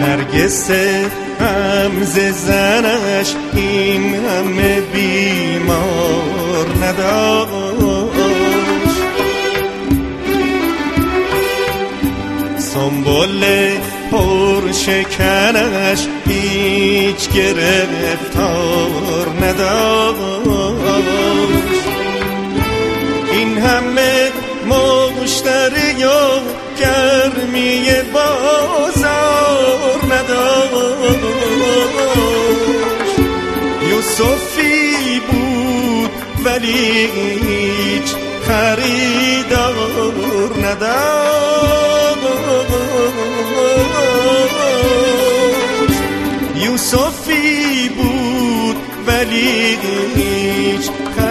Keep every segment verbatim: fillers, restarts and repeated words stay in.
نرگس غمزه زنش این همه بیمار نداشت، سنبل پر شکنش هیچ گرفتار نداشت. این همه مشتری و گرمی بازار نداشت. یوسفی بود ولی هیچ خریدار نداشت. یوسفی بود ولی هیچ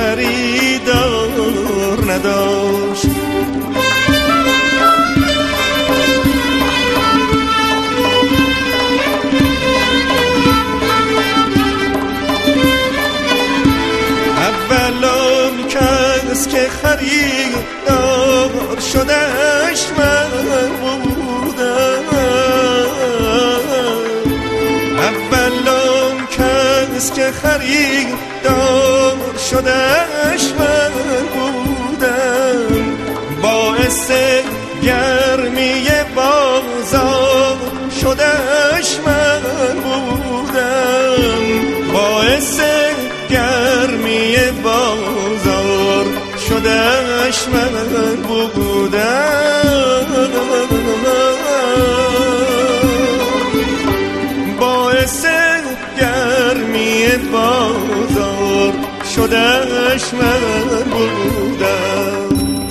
خریدار نداشت. اولان کس که خریدار شدش من بودم، اولان کس که خریدار شدش من بودم. باعث گرمی بازار شدش من بودم، باعث گرمی بازار شدش من بودم، باعث گرمی بازار شدش من بودم.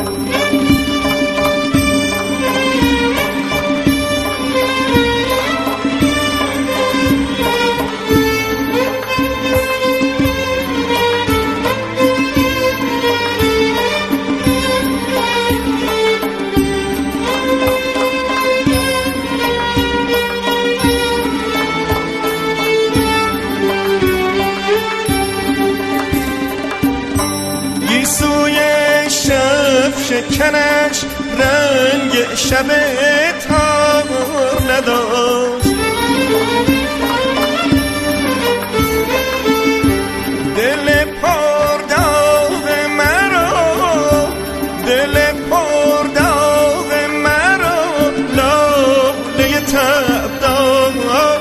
شکنش رنگ شب تار نداشت، دل پر داغ مرا، دل پر داغ مرا لاله تبدار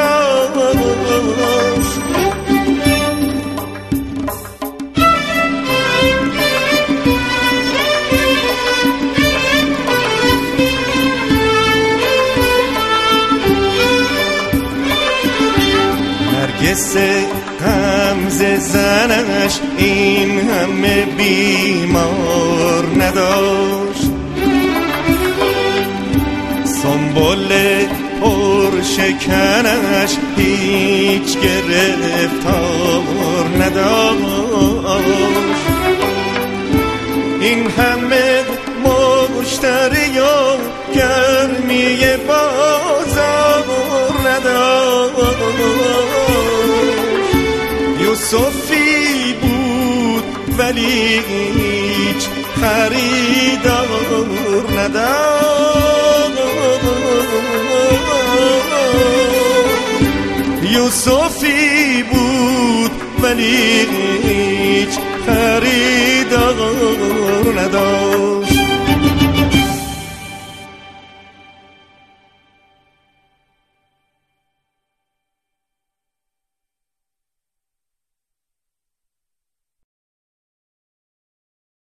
نداشت. نرگس غمزه زنش این همه بیمار نداشت، سنبل پر شکنش هیچ گرفتار نداشت. این همه مشتری و گرمی بازار نداشت. یوسفی بود ولی هیچ خریدار نداشت. یوسفی بود ولی